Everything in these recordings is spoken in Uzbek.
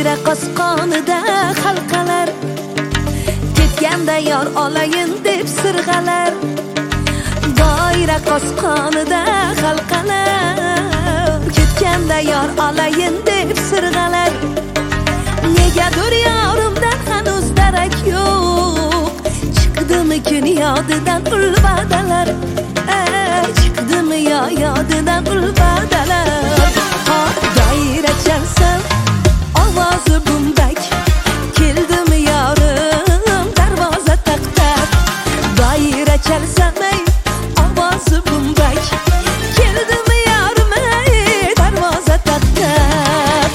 Doira qosqonida halqalar, ketganda yor olayin deb sirg'alar. Doira qosqonida halqalar, ketganda yor olayin deb sirg'alar. Negadir yorimdan hanuz darak yo'q, chiqdimi kun yodidan ulvadalar, chiqdimi yodidan ulvadalar. Doira chalsam ovozi bumdak, keldimi yorim darvoza taqtab. Doira chalsam ovozi bumdak, keldimi yorim darvoza taqtab.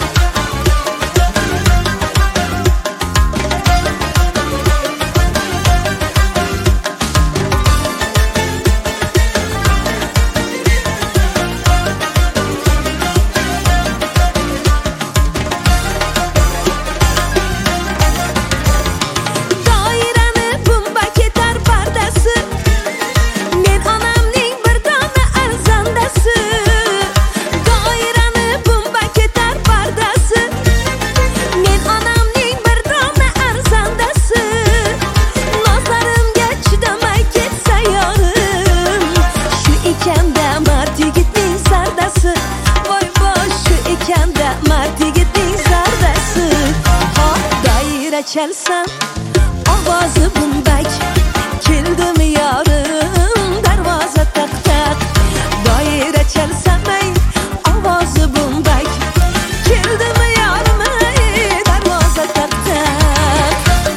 Chalsam ovozi bumdak, keldimi yorim darvoza taqtab. Doira chalsam ovozi bumdak, keldimi yorim darvoza taqtab.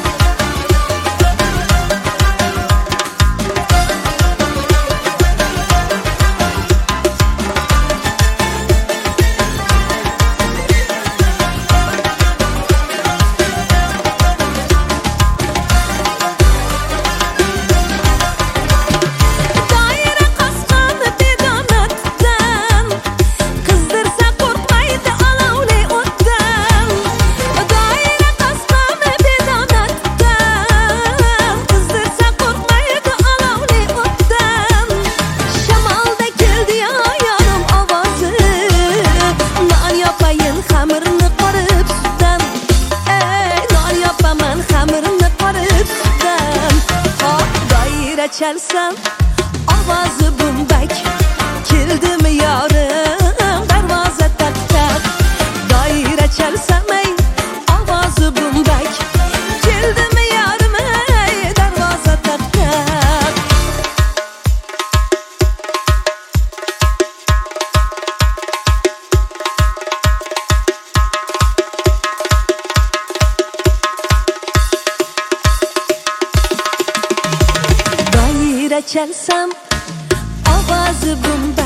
Chalsam ovozi bumdak, keldimi yorim darvoza taqtab. Doira chalsam ovozi bumdak, keldimi yorim darvoza taqtab. Chalsam ovozi bumdak.